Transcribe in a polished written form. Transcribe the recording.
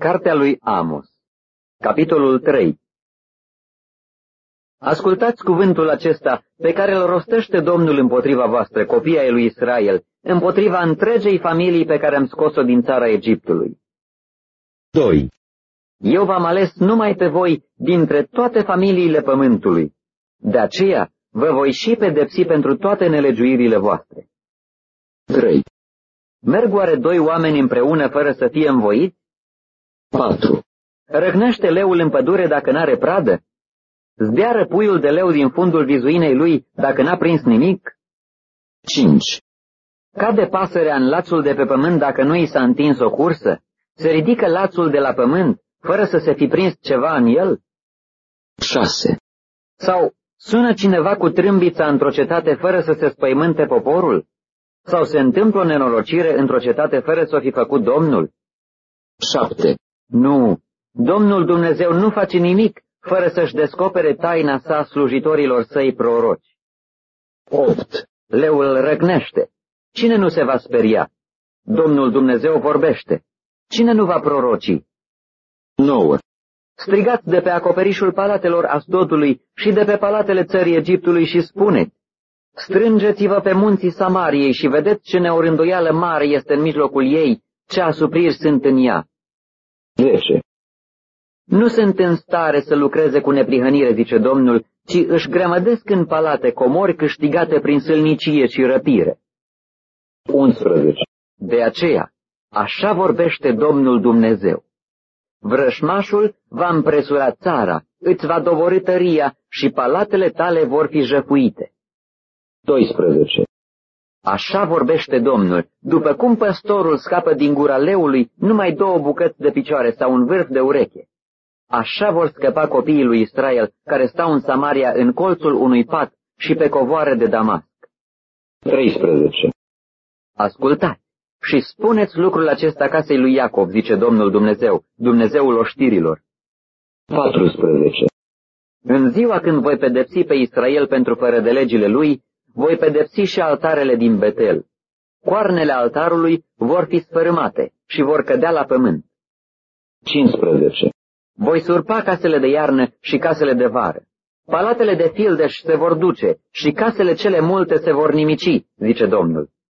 Cartea lui Amos, capitolul 3. Ascultați cuvântul acesta pe care îl rostește Domnul împotriva voastră, copii ai lui Israel, împotriva întregei familii pe care am scos-o din țara Egiptului. 2. Eu v-am ales numai pe voi dintre toate familiile pământului. De aceea vă voi și pedepsi pentru toate nelegiuirile voastre. 3. Merg oare doi oameni împreună fără să fie învoiți? 4. Răgnește leul în pădure dacă n-are pradă? Zbeară puiul de leu din fundul vizuinei lui dacă n-a prins nimic? 5. Cade pasărea în lațul de pe pământ dacă nu i s-a întins o cursă? Se ridică lațul de la pământ fără să se fi prins ceva în el? 6. Sau sună cineva cu trâmbița într-o cetate fără să se spăimânte poporul? Sau se întâmplă o nenorocire într-o cetate fără să o fi făcut Domnul? 7. Nu, Domnul Dumnezeu nu face nimic fără să-și descopere taina sa slujitorilor săi proroci. 8. Leul răgnește. Cine nu se va speria? Domnul Dumnezeu vorbește. Cine nu va proroci? 9. Strigați de pe acoperișul palatelor Asdodului și de pe palatele țării Egiptului și spuneți: strângeți-vă pe munții Samariei și vedeți ce neorânduială mare este în mijlocul ei, ce asupriri sunt în ea. 10. Nu sunt în stare să lucreze cu neprihănire, zice Domnul, ci își grămădesc în palate comori câștigate prin sâlnicie și răpire. 11. De aceea, așa vorbește Domnul Dumnezeu: vrășmașul va împresura țara, îți va doborî tăria și palatele tale vor fi jăfuite. 12. Așa vorbește Domnul: după cum păstorul scapă din gura leului numai 2 bucăți de picioare sau un vârf de ureche, așa vor scăpa copiii lui Israel care stau în Samaria în colțul unui pat și pe covoare de Damasc. 13. Ascultați și spuneți lucrul acesta casei lui Iacov, zice Domnul Dumnezeu, Dumnezeul oștirilor. 14. În ziua când voi pedepsi pe Israel pentru fără de legile lui, voi pedepsi și altarele din Betel. Coarnele altarului vor fi sfărâmate și vor cădea la pământ. 15. Voi surpa casele de iarnă și casele de vară. Palatele de fildeș se vor duce și casele cele multe se vor nimici, zice Domnul.